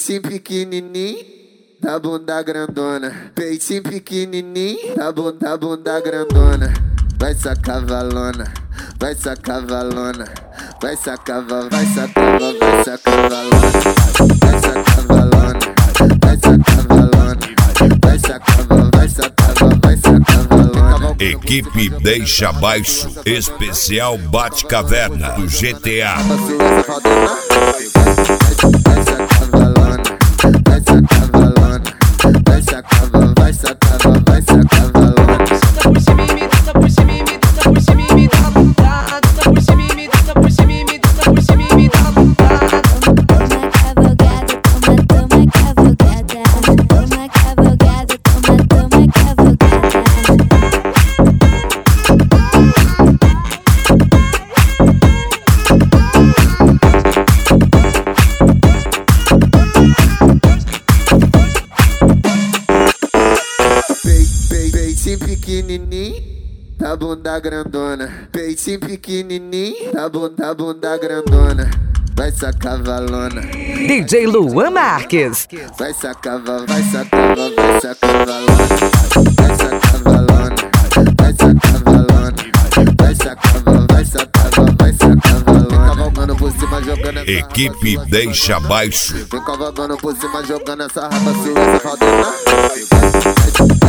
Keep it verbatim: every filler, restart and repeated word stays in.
Peitinho pequenininho, da bunda grandona. Peitinho pequenininho, da bunda, bunda grandona. Vai sacar valona, vai sacar valona. Vai sacar, vai sacar, vai sacar valona. Vai sacar valona, vai sacar valona. Vai sacar, vai sacar, vai sacar valona. Equipe Deixa Baixo, especial Bate Caverna do G T A. Peitinho pequenininho, da bunda grandona. Peitinho pequenininho, da bunda, bunda grandona. Vai sacar valona. D J Luan Marques. Vai sacar, vai sacar, vai sacar valona. Vai sacar valona, vai sacar valona. Vai sacar, vai sacar, vai sacar valona. Cavalgando por cima, jogando essa Equipe Deixa Baixo. Vem cavalgando por cima, jogando essa raba, se essa falta.